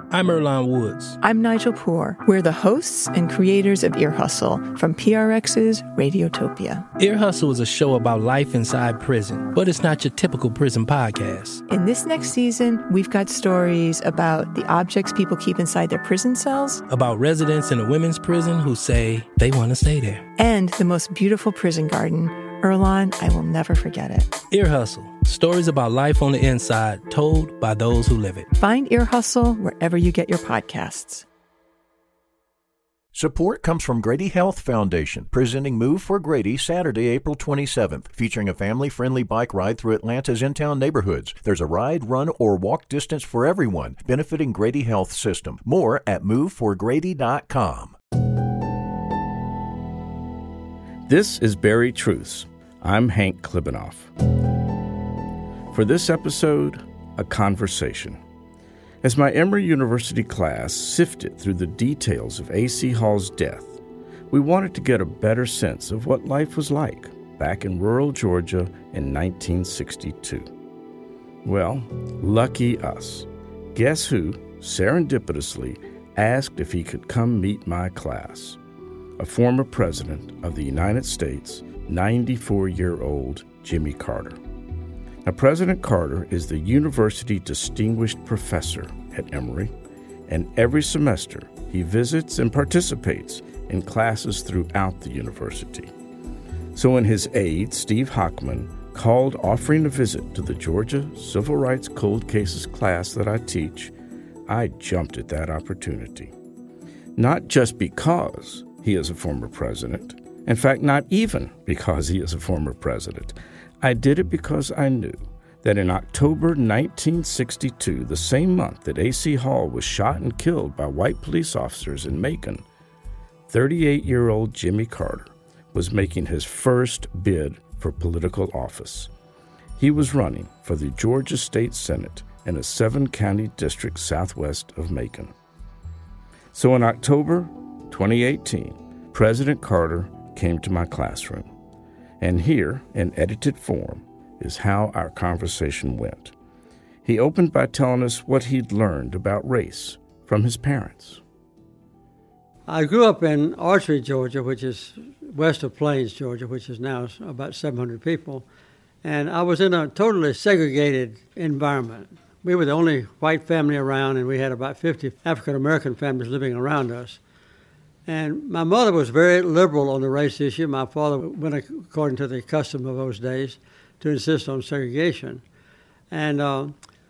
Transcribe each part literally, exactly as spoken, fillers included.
I'm Earlonne Woods. I'm Nigel Poor. We're the hosts and creators of Ear Hustle from P R X's Radiotopia. Ear Hustle is a show about life inside prison, but it's not your typical prison podcast. In this next season, we've got stories about the objects people keep inside their prison cells, about residents in a women's prison who say they want to stay there, and the most beautiful prison garden. Earlonne, I will never forget it. Ear Hustle. Stories about life on the inside, told by those who live it. Find Ear Hustle wherever you get your podcasts. Support comes from Grady Health Foundation, presenting Move for Grady Saturday, April twenty-seventh, featuring a family-friendly bike ride through Atlanta's in-town neighborhoods. There's a ride, run, or walk distance for everyone, benefiting Grady Health System. More at move for grady dot com. This is Buried Truths. I'm Hank Klibanoff. For this episode, a conversation. As my Emory University class sifted through the details of A C Hall's death, we wanted to get a better sense of what life was like back in rural Georgia in nineteen sixty-two. Well, lucky us. Guess who, serendipitously, asked if he could come meet my class? A former president of the United States, ninety-four-year-old Jimmy Carter. Now, President Carter is the University Distinguished Professor at Emory, and every semester he visits and participates in classes throughout the university. So when his aide, Steve Hockman, called offering a visit to the Georgia Civil Rights Cold Cases class that I teach, I jumped at that opportunity. Not just because he is a former president. In fact, not even because he is a former president. I did it because I knew that in October nineteen sixty-two, the same month that A C Hall was shot and killed by white police officers in Macon, thirty-eight-year-old Jimmy Carter was making his first bid for political office. He was running for the Georgia State Senate in a seven-county district southwest of Macon. So in October twenty eighteen, President Carter came to my classroom. And here, in edited form, is how our conversation went. He opened by telling us what he'd learned about race from his parents. I grew up in Archery, Georgia, which is west of Plains, Georgia, which is now about seven hundred people. And I was in a totally segregated environment. We were the only white family around, and we had about fifty African-American families living around us. And my mother was very liberal on the race issue. My father went according to the custom of those days to insist on segregation. And uh,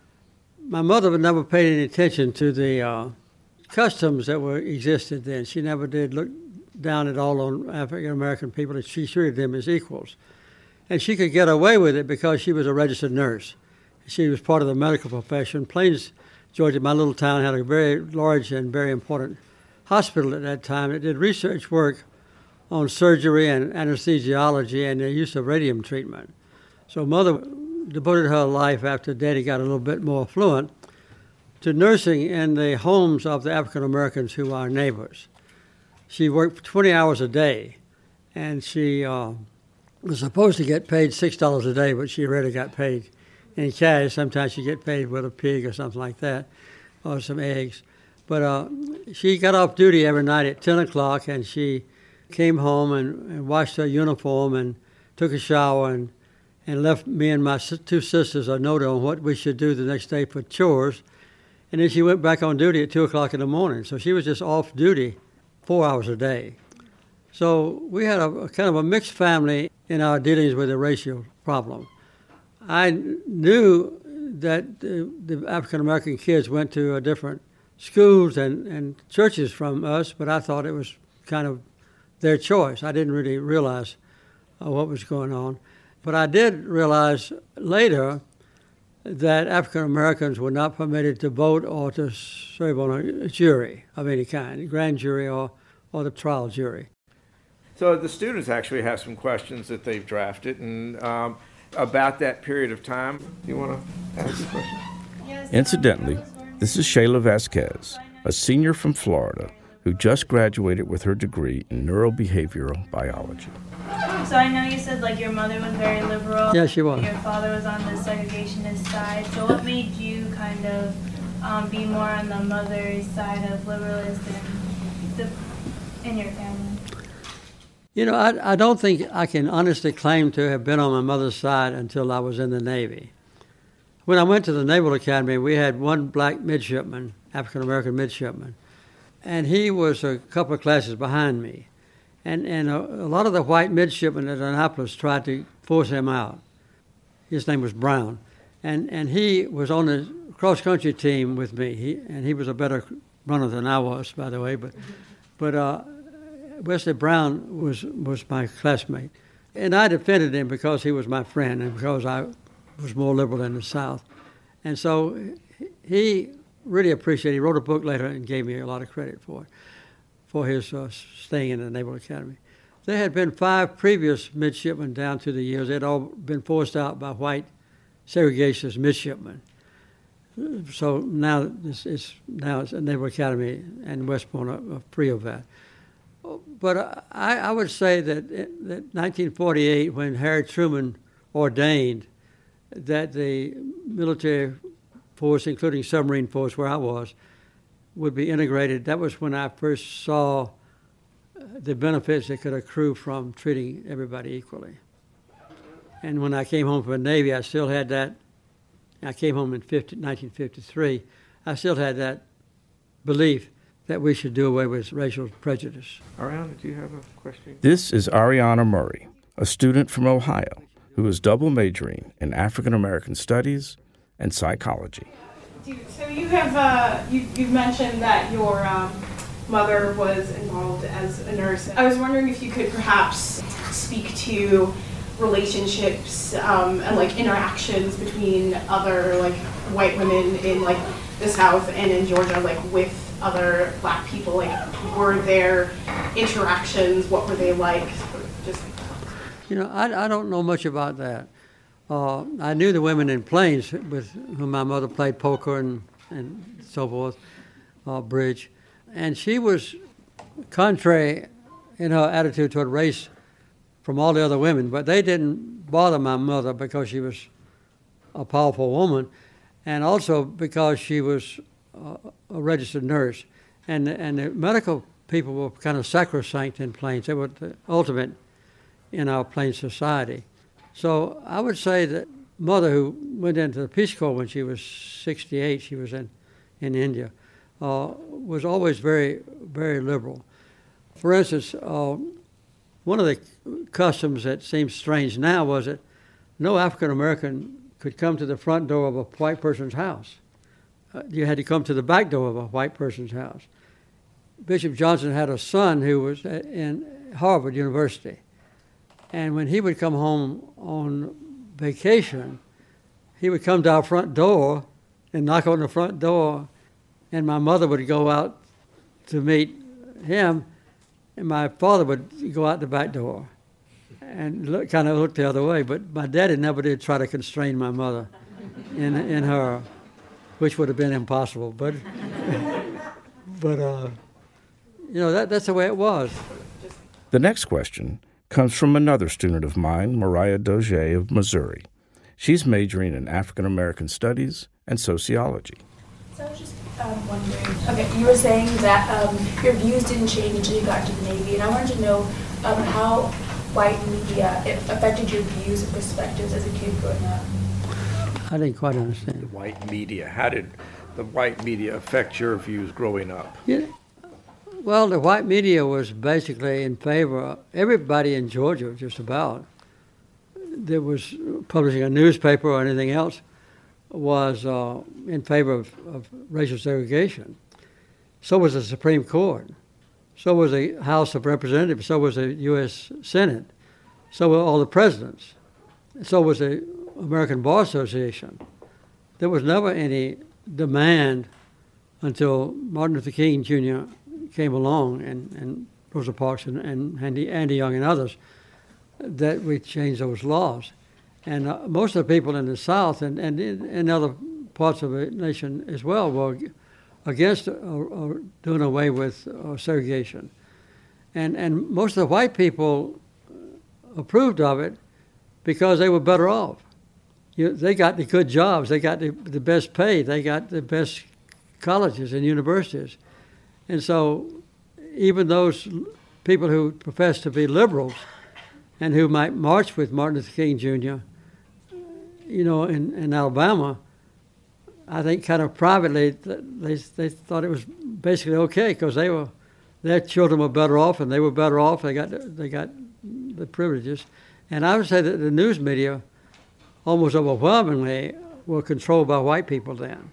my mother never paid any attention to the uh, customs that were existed then. She never did look down at all on African-American people. And she treated them as equals. And she could get away with it because she was a registered nurse. She was part of the medical profession. Plains, Georgia, my little town, had a very large and very important hospital at that time that did research work on surgery and anesthesiology and the use of radium treatment. So Mother devoted her life, after Daddy got a little bit more affluent, to nursing in the homes of the African Americans who are our neighbors. She worked twenty hours a day, and she uh, was supposed to get paid six dollars a day, but she rarely got paid in cash. Sometimes she'd get paid with a pig or something like that, or some eggs. But uh, she got off duty every night at ten o'clock, and she came home and, and washed her uniform and took a shower and, and left me and my two sisters a note on what we should do the next day for chores. And then she went back on duty at two o'clock in the morning. So she was just off duty four hours a day. So we had a, a kind of a mixed family in our dealings with the racial problem. I knew that the, the African-American kids went to a different schools and, and churches from us, but I thought it was kind of their choice. I didn't really realize uh, what was going on. But I did realize later that African Americans were not permitted to vote or to serve on a jury of any kind, grand jury or, or the trial jury. So the students actually have some questions that they've drafted, and um, about that period of time. Do you want to ask a question? Yes. Incidentally, this is Shayla Vasquez, a senior from Florida who just graduated with her degree in neurobehavioral biology. So I know you said like your mother was very liberal. Yeah, she was. Your father was on the segregationist side. So what made you kind of um, be more on the mother's side of liberalist in, the, in your family? You know, I, I don't think I can honestly claim to have been on my mother's side until I was in the Navy. When I went to the Naval Academy, we had one black midshipman, African-American midshipman, and he was a couple of classes behind me. And, and a, a lot of the white midshipmen at Annapolis tried to force him out. His name was Brown. And, and he was on the cross-country team with me, he, and he was a better runner than I was, by the way. But, but uh, Wesley Brown was, was my classmate. And I defended him because he was my friend and because I was more liberal in the South. And so he really appreciated it. He wrote a book later and gave me a lot of credit for it, for his uh, staying in the Naval Academy. There had been five previous midshipmen down through the years. They'd all been forced out by white segregationist midshipmen. So now it's, it's now it's a Naval Academy and West Point are, are free of that. But I, I would say that, that nineteen forty-eight, when Harry Truman ordained that the military force, including submarine force where I was, would be integrated, that was when I first saw the benefits that could accrue from treating everybody equally. And when I came home from the Navy, I still had that. I came home in nineteen fifty-three. I still had that belief that we should do away with racial prejudice. Ariana, do you have a question? This is Ariana Murray, a student from Ohio who is double majoring in African American Studies and psychology. So you have uh, you, you've mentioned that your um, mother was involved as a nurse. I was wondering if you could perhaps speak to relationships um, and like interactions between other like white women in like the South and in Georgia, like with other black people. Like, were there interactions? What were they like? Just you know, I, I don't know much about that. Uh, I knew the women in Plains with whom my mother played poker and, and so forth, uh, bridge. And she was contrary in her attitude toward race from all the other women, but they didn't bother my mother because she was a powerful woman, and also because she was uh, a registered nurse. And, and the medical people were kind of sacrosanct in Plains. They were the ultimate in our Plains society. So I would say that mother, who went into the Peace Corps when she was sixty-eight, she was in, in India, uh, was always very, very liberal. For instance, uh, one of the customs that seems strange now was that no African American could come to the front door of a white person's house. Uh, you had to come to the back door of a white person's house. Bishop Johnson had a son who was in Harvard University. And when he would come home on vacation, he would come to our front door and knock on the front door, and my mother would go out to meet him, and my father would go out the back door and look, kind of look the other way. But my daddy never did try to constrain my mother in in her, which would have been impossible. But but uh, you know that that's the way it was. The next question comes from another student of mine, Mariah Doge of Missouri. She's majoring in African American Studies and Sociology. So I was just um, wondering, okay, you were saying that um, your views didn't change until you got into the Navy, and I wanted to know um, how white media it affected your views and perspectives as a kid growing up. I didn't quite understand. The white media, how did the white media affect your views growing up? Yeah. Well, the white media was basically in favor of everybody in Georgia, just about, that was publishing a newspaper or anything else, was uh, in favor of, of racial segregation. So was the Supreme Court. So was the House of Representatives. So was the U S Senate. So were all the presidents. So was the American Bar Association. There was never any demand until Martin Luther King Junior came along, and, and Rosa Parks and, and Andy, Andy Young and others, that we changed those laws. And uh, most of the people in the South and, and in, in other parts of the nation as well were against uh, uh, doing away with uh, segregation. And, and most of the white people approved of it because they were better off. You know, they got the good jobs, they got the, the best pay, they got the best colleges and universities. And so even those people who profess to be liberals and who might march with Martin Luther King Junior, you know, in, in Alabama, I think kind of privately they they thought it was basically okay because they were their children were better off and they were better off. They got they got the privileges, and I would say that the news media almost overwhelmingly were controlled by white people then.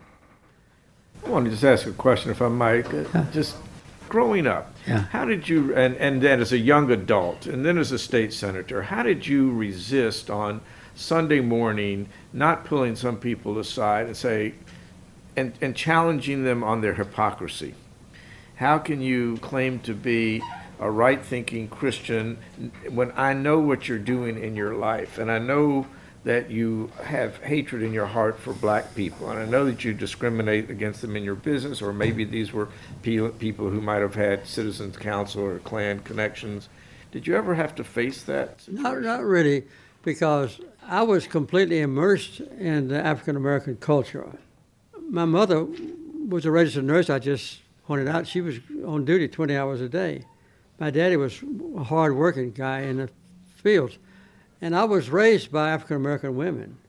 I want to just ask a question, if I might. Yeah. Just growing up, yeah. how did you, and, and then as a young adult, and then as a state senator, how did you resist on Sunday morning not pulling some people aside and say, and, and challenging them on their hypocrisy? How can you claim to be a right-thinking Christian when I know what you're doing in your life, and I know that you have hatred in your heart for black people, and I know that you discriminate against them in your business, or maybe these were pe- people who might have had Citizens Council or Klan connections. Did you ever have to face that situation? Not, not really, because I was completely immersed in the African-American culture. My mother was a registered nurse, I just pointed out. She was on duty twenty hours a day. My daddy was a hard-working guy in the fields. And I was raised by African-American women.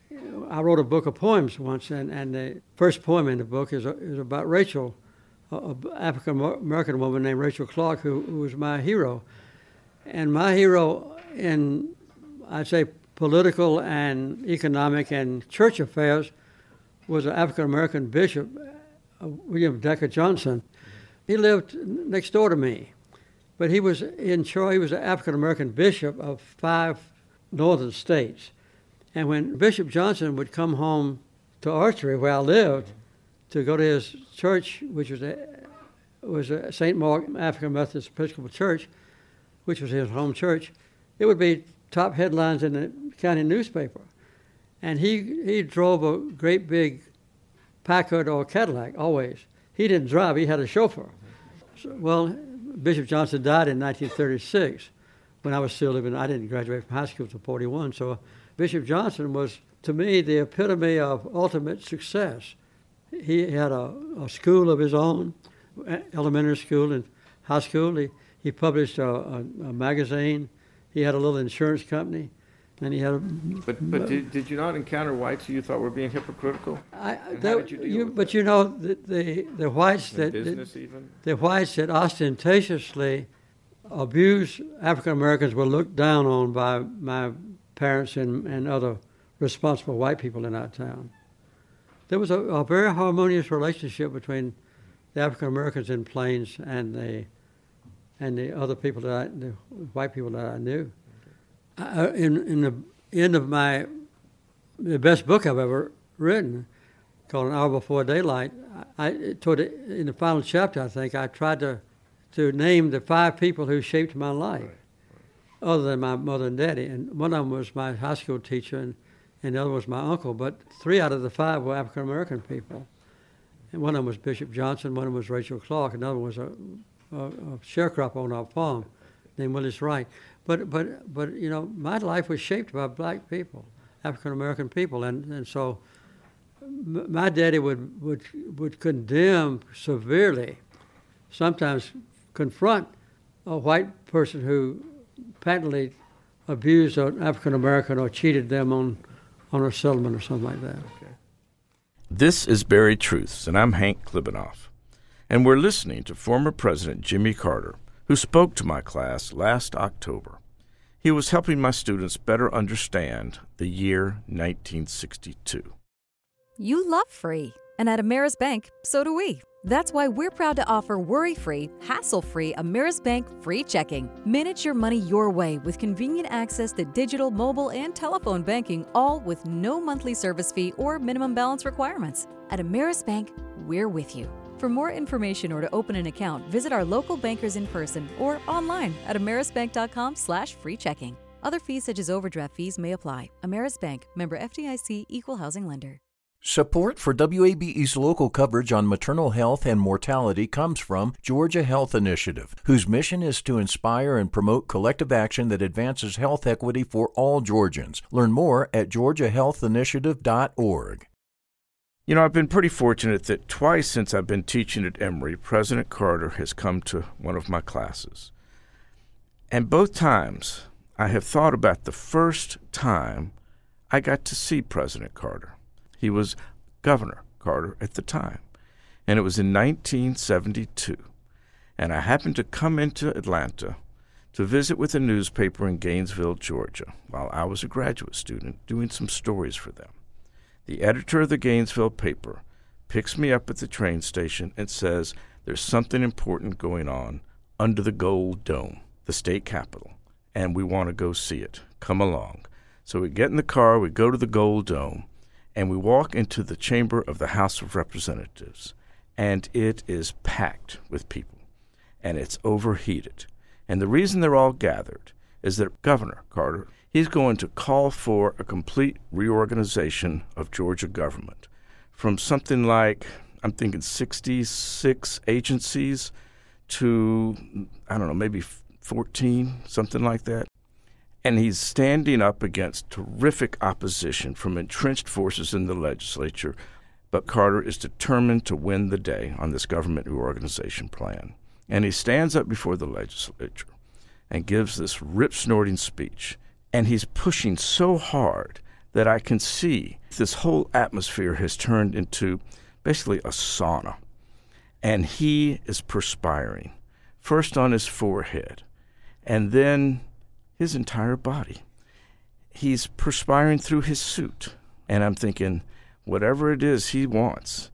I wrote a book of poems once, and, and the first poem in the book is, is about Rachel, an African-American woman named Rachel Clark, who, who was my hero. And my hero in, I'd say, political and economic and church affairs was an African-American bishop, William Decker Johnson. He lived next door to me, but he was in charge. He was an African-American bishop of five northern states. And when Bishop Johnson would come home to Archery, where I lived, to go to his church, which was a, was a Saint Mark African Methodist Episcopal Church, which was his home church, it would be top headlines in the county newspaper. And he, he drove a great big Packard or Cadillac, always. He didn't drive, he had a chauffeur. So, well, Bishop Johnson died in nineteen thirty-six. When I was still living, I didn't graduate from high school until forty-one. So Bishop Johnson was, to me, the epitome of ultimate success. He had a, a school of his own, elementary school and high school. He, he published a, a, a magazine. He had a little insurance company. And he had a, but but did, did you not encounter whites who you thought were being hypocritical? I, and that, how did you deal you, with but that? you know, the the, the whites In that business that, even? the whites that ostentatiously abused African Americans were looked down on by my parents and, and other responsible white people in our town. There was a, a very harmonious relationship between the African Americans in Plains and the and the other people that I, the white people that I knew. I, in in the end of my the best book I've ever written, called An Hour Before Daylight, I toward the, in the final chapter, I think I tried to to name the five people who shaped my life, right, right. other than my mother and daddy. And one of them was my high school teacher, and, and the other was my uncle. But three out of the five were African American people. And one of them was Bishop Johnson, one of them was Rachel Clark, another one was a, a, a sharecropper on our farm named Willis Wright. But but but you know, my life was shaped by black people, African American people, and, and so m- my daddy would, would would condemn severely, sometimes confront a white person who patently abused an African American or cheated them on on a settlement or something like that. Okay. This is Buried Truths, and I'm Hank Klibanoff, and we're listening to former President Jimmy Carter, who spoke to my class last October. He was helping my students better understand the year nineteen sixty-two. You love free, and at Ameris Bank, so do we. That's why we're proud to offer worry-free, hassle-free Ameris Bank free checking. Manage your money your way with convenient access to digital, mobile, and telephone banking, all with no monthly service fee or minimum balance requirements. At Ameris Bank, we're with you. For more information or to open an account, visit our local bankers in person or online at amerisbank.com slash free checking. Other fees such as overdraft fees may apply. Ameris Bank, member F D I C, equal housing lender. Support for W A B E's local coverage on maternal health and mortality comes from Georgia Health Initiative, whose mission is to inspire and promote collective action that advances health equity for all Georgians. Learn more at georgia health initiative dot org. You know, I've been pretty fortunate that twice since I've been teaching at Emory, President Carter has come to one of my classes. And both times, I have thought about the first time I got to see President Carter. He was Governor Carter at the time, and it was in nineteen seventy-two. And I happened to come into Atlanta to visit with a newspaper in Gainesville, Georgia, while I was a graduate student doing some stories for them. The editor of the Gainesville paper picks me up at the train station and says, "There's something important going on under the Gold Dome, the state capitol, and we want to go see it. Come along." So we get in the car, we go to the Gold Dome, and we walk into the chamber of the House of Representatives, and it is packed with people, and it's overheated. And the reason they're all gathered is that Governor Carter, he's going to call for a complete reorganization of Georgia government from something like, I'm thinking sixty-six agencies to, I don't know, maybe fourteen, something like that. And he's standing up against terrific opposition from entrenched forces in the legislature, but Carter is determined to win the day on this government reorganization plan. And he stands up before the legislature and gives this rip-snorting speech. And he's pushing so hard that I can see this whole atmosphere has turned into basically a sauna. And he is perspiring, first on his forehead, and then his entire body. He's perspiring through his suit. And I'm thinking, whatever it is he wants,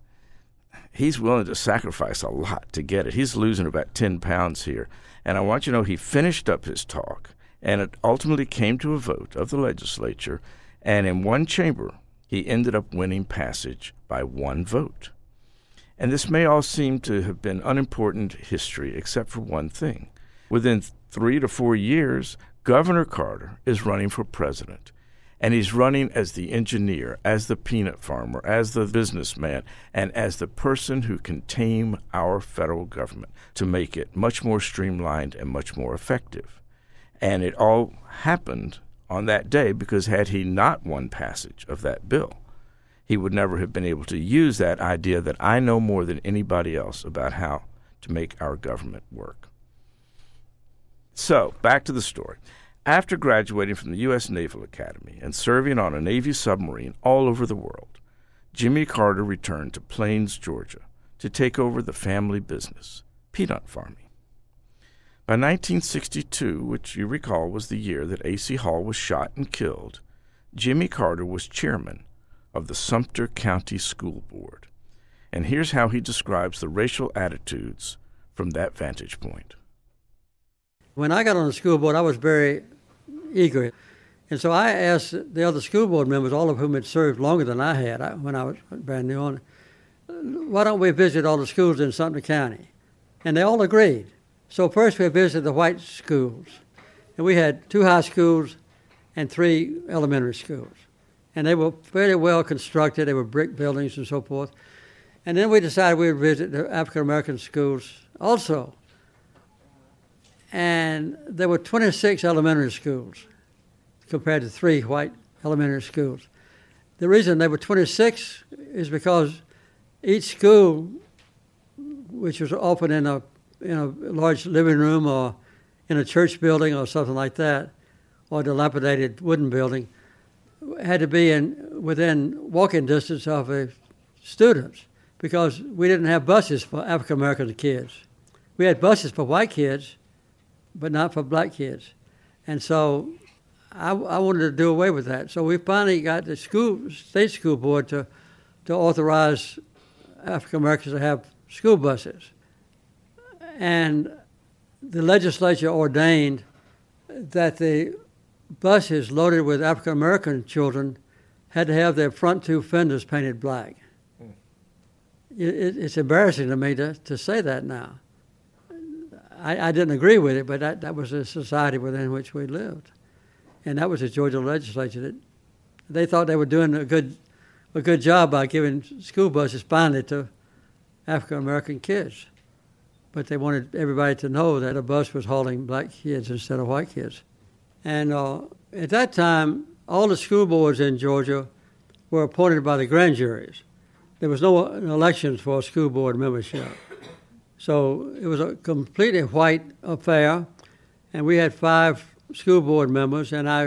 he's willing to sacrifice a lot to get it. He's losing about ten pounds here. And I want you to know he finished up his talk, and it ultimately came to a vote of the legislature, and in one chamber, he ended up winning passage by one vote. And this may all seem to have been unimportant history, except for one thing. Within three to four years, Governor Carter is running for president. And he's running as the engineer, as the peanut farmer, as the businessman, and as the person who can tame our federal government to make it much more streamlined and much more effective. And it all happened on that day because had he not won passage of that bill, he would never have been able to use that idea that I know more than anybody else about how to make our government work. So, back to the story. After graduating from the U S Naval Academy and serving on a Navy submarine all over the world, Jimmy Carter returned to Plains, Georgia, to take over the family business, peanut farming. By nineteen sixty-two, which you recall was the year that A C Hall was shot and killed, Jimmy Carter was chairman of the Sumter County School Board. And here's how he describes the racial attitudes from that vantage point. When I got on the school board, I was very eager. And so I asked the other school board members, all of whom had served longer than I had I, when I was brand new on it, why don't we visit all the schools in Sumter County? And they all agreed. So first we visited the white schools. And we had two high schools and three elementary schools. And they were fairly well constructed. They were brick buildings and so forth. And then we decided we would visit the African-American schools also. And there were twenty-six elementary schools compared to three white elementary schools. The reason there were twenty-six is because each school, which was often in a in a large living room or in a church building or something like that, or a dilapidated wooden building, had to be in within walking distance of the students because we didn't have buses for African-American kids. We had buses for white kids, but not for black kids. And so I, I wanted to do away with that. So we finally got the school, state school board to, to authorize African Americans to have school buses. And the legislature ordained that the buses loaded with African American children had to have their front two fenders painted black. Mm. It, it, it's embarrassing to me to, to say that now. I, I didn't agree with it, but that, that was the society within which we lived. And that was the Georgia legislature. That they thought they were doing a good a good job by giving school buses finally to African-American kids. But they wanted everybody to know that a bus was hauling black kids instead of white kids. And uh, at that time, all the school boards in Georgia were appointed by the grand juries. there was no elections for school board membership. So it was a completely white affair, and we had five school board members, and I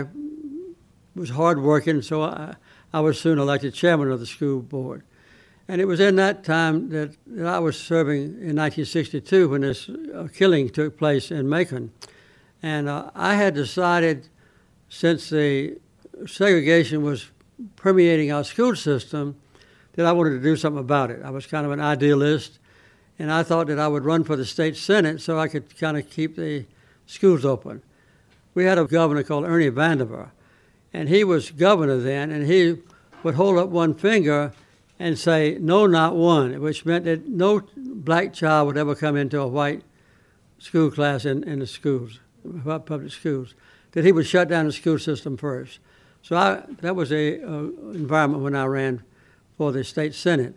was hardworking, so I, I was soon elected chairman of the school board. And it was in that time that, that I was serving in nineteen sixty-two when this uh, killing took place in Macon. And uh, I had decided, since the segregation was permeating our school system, that I wanted to do something about it. I was kind of an idealist, and I thought that I would run for the state senate so I could kind of keep the schools open. We had a governor called Ernie Vandiver, and he was governor then, and he would hold up one finger and say, "No, not one," which meant that no black child would ever come into a white school class in, in the schools, public schools, that he would shut down the school system first. So I, that was a uh, environment when I ran for the state senate.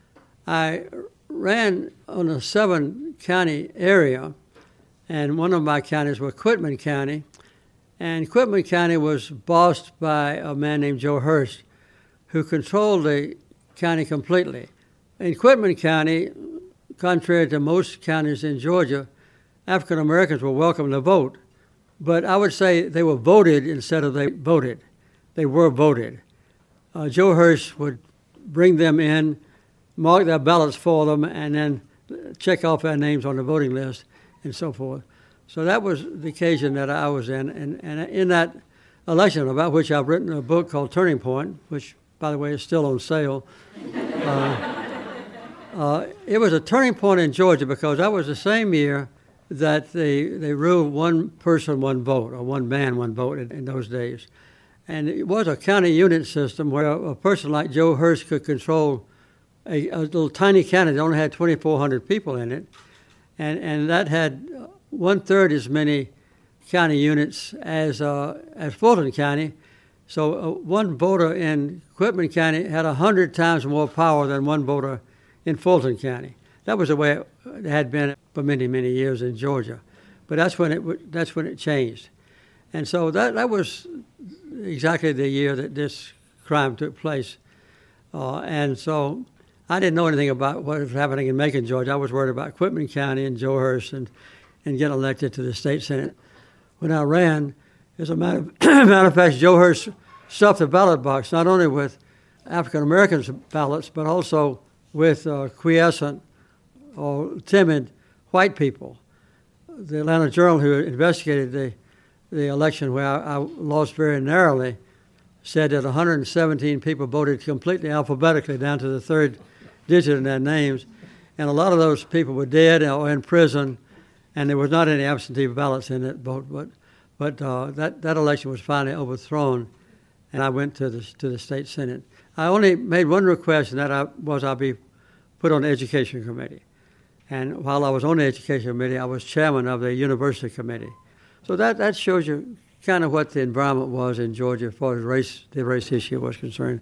I ran on a seven-county area, and one of my counties was Quitman County, and Quitman County was bossed by a man named Joe Hurst, who controlled the county completely. In Quitman County, contrary to most counties in Georgia, African Americans were welcome to vote, but I would say they were voted instead of they voted. They were voted. Uh, Joe Hurst would bring them in, mark their ballots for them, and then check off their names on the voting list and so forth. So that was the occasion that I was in. And, and in that election, about which I've written a book called Turning Point, which, by the way, is still on sale, uh, uh, it was a turning point in Georgia because that was the same year that they, they ruled one person, one vote, or one man, one vote in, in those days. And it was a county unit system where a, a person like Joe Hurst could control a, a little tiny county that only had twenty-four hundred people in it. And, and that had one-third as many county units as, uh, as Fulton County. So uh, one voter in Quitman County had one hundred times more power than one voter in Fulton County. That was the way it had been for many, many years in Georgia. But that's when it, that's when it changed. And so that, that was exactly the year that this crime took place. Uh, and so I didn't know anything about what was happening in Macon, Georgia. I was worried about Quitman County and Joe Hurst and, and getting elected to the state senate. When I ran, as a matter of, matter of fact, Joe Hurst stuffed the ballot box not only with African Americans' ballots, but also with uh, quiescent or timid white people. The Atlanta Journal, who investigated the the election where I, I lost very narrowly, said that one hundred seventeen people voted completely alphabetically down to the third digit in their names, and a lot of those people were dead or in prison, and there was not any absentee ballots in that vote. But but uh, that that election was finally overthrown, and I went to the to the state senate. I only made one request, and that I, was I be put on the education committee. And while I was on the education committee, I was chairman of the university committee. So that, that shows you kind of what the environment was in Georgia as far as race, the race issue was concerned.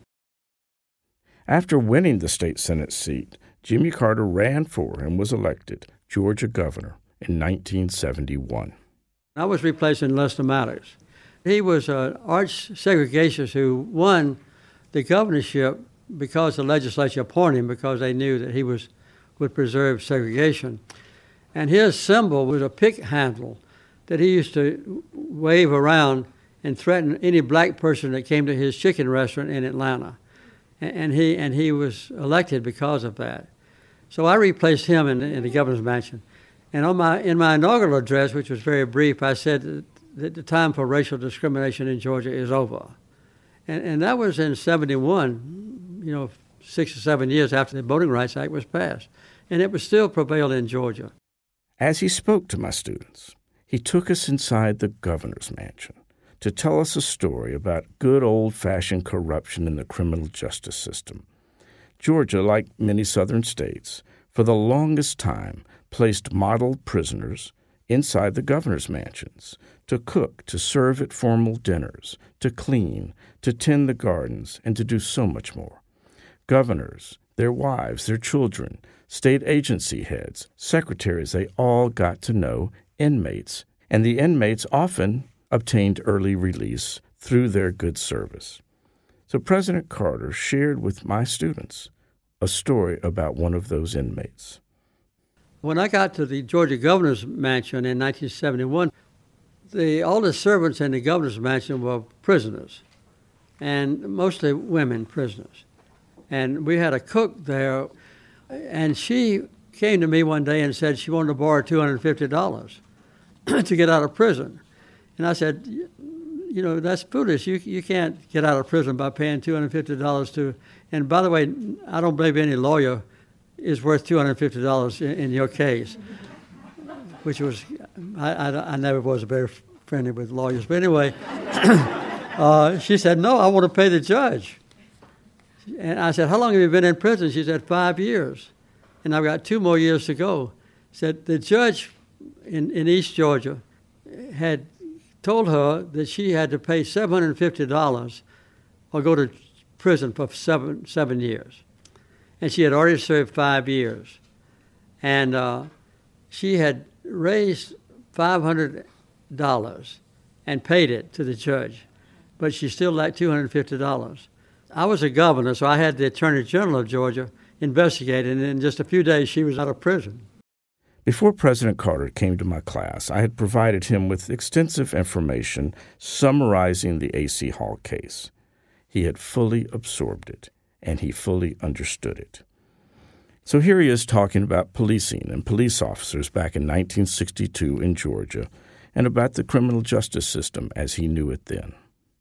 After winning the state Senate seat, Jimmy Carter ran for and was elected Georgia governor in nineteen seventy-one. I was replacing Lester Matters. He was an arch segregationist who won the governorship because the legislature appointed him because they knew that he was would preserve segregation. And his symbol was a pick handle that he used to wave around and threaten any black person that came to his chicken restaurant in Atlanta. And he and he was elected because of that. So I replaced him in the, in the governor's mansion. And on my in my inaugural address, which was very brief, I said that, that the time for racial discrimination in Georgia is over. And, and that was in seventy-one, you know, six or seven years after the Voting Rights Act was passed. And it was still prevailed in Georgia. As he spoke to my students, he took us inside the governor's mansion to tell us a story about good old-fashioned corruption in the criminal justice system. Georgia, like many southern states, for the longest time placed model prisoners inside the governor's mansions to cook, to serve at formal dinners, to clean, to tend the gardens, and to do so much more. Governors, their wives, their children, state agency heads, secretaries, they all got to know inmates, and the inmates often obtained early release through their good service. So President Carter shared with my students a story about one of those inmates. When I got to the Georgia governor's mansion in nineteen seventy-one, the, all the servants in the governor's mansion were prisoners, and mostly women prisoners. And we had a cook there, and she came to me one day and said she wanted to borrow two hundred fifty dollars to get out of prison. And I said, you know, that's foolish. You you can't get out of prison by paying two hundred fifty dollars to, and by the way, I don't believe any lawyer is worth two hundred fifty dollars in, in your case, which was, I, I, I never was very friendly with lawyers. But anyway, uh, she said, no, I want to pay the judge. And I said, how long have you been in prison? She said, five years. And I've got two more years to go. Said the judge in, in East Georgia had told her that she had to pay seven hundred fifty dollars or go to prison for seven, seven years. And she had already served five years. And uh, she had raised five hundred dollars and paid it to the judge, but she still lacked two hundred fifty dollars. I was a governor, so I had the Attorney General of Georgia investigate, and in just a few days she was out of prison. Before President Carter came to my class, I had provided him with extensive information summarizing the A C Hall case. He had fully absorbed it, and he fully understood it. So here he is talking about policing and police officers back in nineteen sixty-two in Georgia, and about the criminal justice system as he knew it then.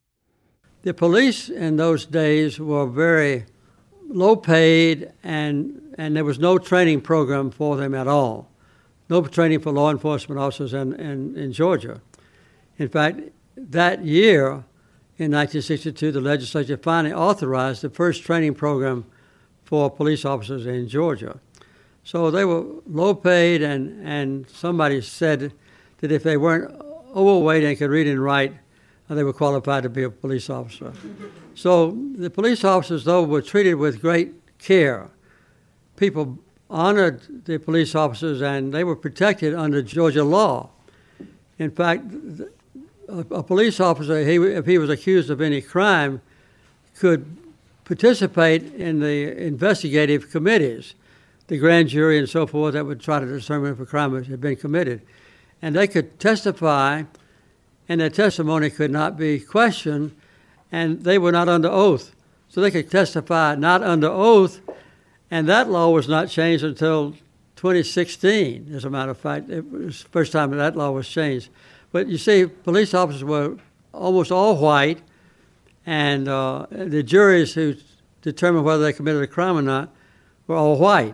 The police in those days were very low paid, and, and there was no training program for them at all. No training for law enforcement officers in, in, in Georgia. In fact, that year, in nineteen sixty-two, the legislature finally authorized the first training program for police officers in Georgia. So they were low paid, and, and somebody said that if they weren't overweight and could read and write, they were qualified to be a police officer. So the police officers, though, were treated with great care. People honored the police officers, and they were protected under Georgia law. In fact, a, a police officer, he, if he was accused of any crime, could participate in the investigative committees, the grand jury and so forth, that would try to determine if a crime had been committed. And they could testify, and their testimony could not be questioned, and they were not under oath. So they could testify not under oath, and that law was not changed until twenty sixteen, as a matter of fact. It was the first time that law was changed. But you see, police officers were almost all white, and uh, the juries who determined whether they committed a crime or not were all white.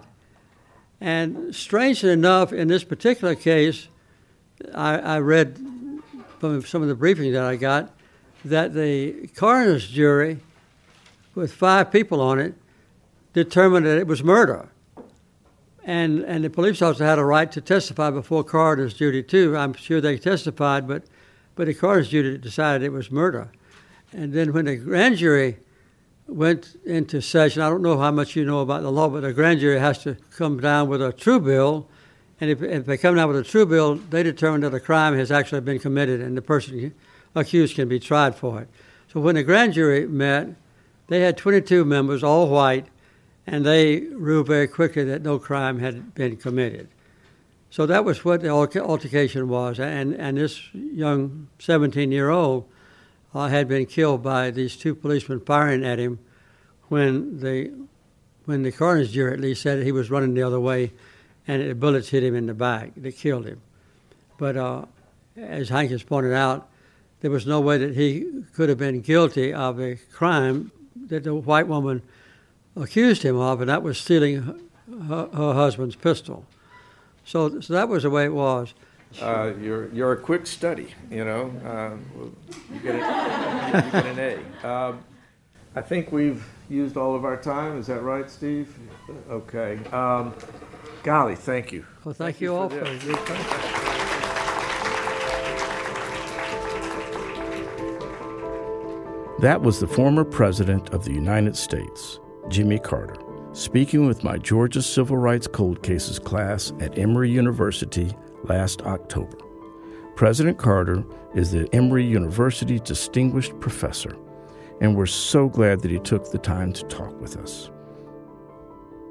And strangely enough, in this particular case, I, I read from some of the briefings that I got that the coroner's jury, with five people on it, determined that it was murder. And and the police officer had a right to testify before coroner's jury too. I'm sure they testified, but, but the coroner's jury decided it was murder. And then when the grand jury went into session, I don't know how much you know about the law, but the grand jury has to come down with a true bill. And if, if they come down with a true bill, they determine that a crime has actually been committed and the person accused can be tried for it. So when the grand jury met, they had twenty-two members, all white, and they ruled very quickly that no crime had been committed. So that was what the altercation was. And, and this young seventeen-year-old uh, had been killed by these two policemen firing at him when the, when the coroner's jury at least said he was running the other way, and the bullets hit him in the back. They killed him. But uh, as Hank has pointed out, there was no way that he could have been guilty of a crime that the white woman accused him of, and that was stealing her, her husband's pistol. So, so that was the way it was. Uh, you're you're a quick study, you know. Uh, you get a, you get an A. Um, I think we've used all of our time. Is that right, Steve? Okay. Um, golly, thank you. Well, thank, thank you, you all for, for your time. That was the former President of the United States, Jimmy Carter, speaking with my Georgia Civil Rights Cold Cases class at Emory University last October. President Carter is the Emory University Distinguished Professor, and we're so glad that he took the time to talk with us.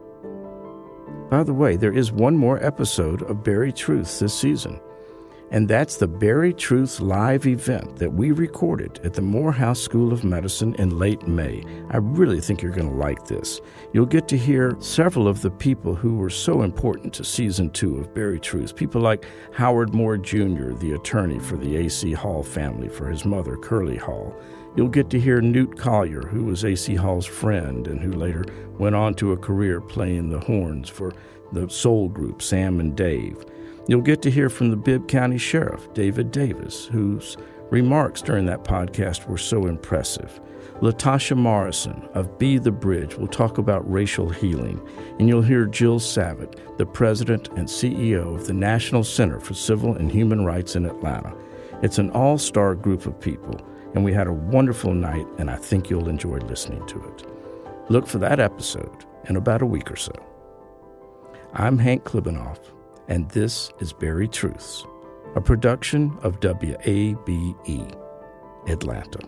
By the way, there is one more episode of Buried Truths this season, and that's the Buried Truths live event that we recorded at the Morehouse School of Medicine in late May. I really think you're going to like this. You'll get to hear several of the people who were so important to season two of Buried Truths, people like Howard Moore Junior, the attorney for the A C Hall family for his mother, Curly Hall. You'll get to hear Newt Collier, who was A C Hall's friend and who later went on to a career playing the horns for the soul group Sam and Dave. You'll get to hear from the Bibb County Sheriff, David Davis, whose remarks during that podcast were so impressive. Latasha Morrison of Be the Bridge will talk about racial healing, and you'll hear Jill Savitt, the president and C E O of the National Center for Civil and Human Rights in Atlanta. It's an all-star group of people, and we had a wonderful night, and I think you'll enjoy listening to it. Look for that episode in about a week or so. I'm Hank Klibanoff, and this is Buried Truths, a production of W A B E, Atlanta.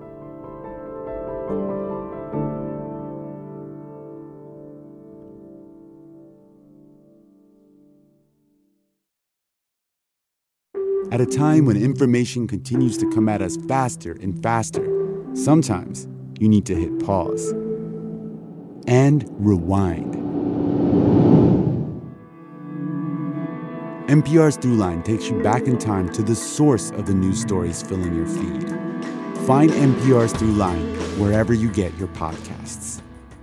At a time when information continues to come at us faster and faster, sometimes you need to hit pause and rewind. N P R's Throughline takes you back in time to the source of the news stories filling your feed. Find N P R's Throughline wherever you get your podcasts.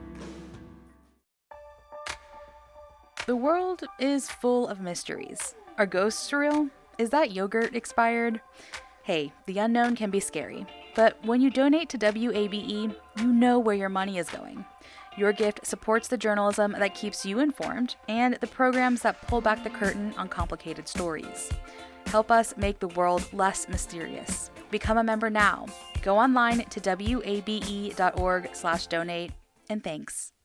The world is full of mysteries. Are ghosts real? Is that yogurt expired? Hey, the unknown can be scary, but when you donate to W A B E, you know where your money is going. Your gift supports the journalism that keeps you informed and the programs that pull back the curtain on complicated stories. Help us make the world less mysterious. Become a member now. Go online to W A B E dot org slash donate, and thanks.